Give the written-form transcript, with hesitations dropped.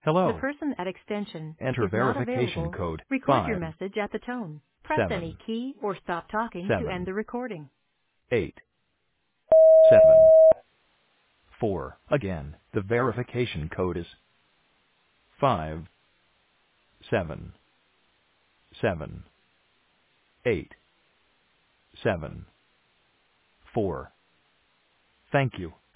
The Hello. person at extension Enter is not verification available. code Record your 5, message at the tone. Press any 7, key or stop talking to end 7, the recording. 8, 7, 4. Again, the verification code is 5, 7, 7, 8, 7, 4. Thank you.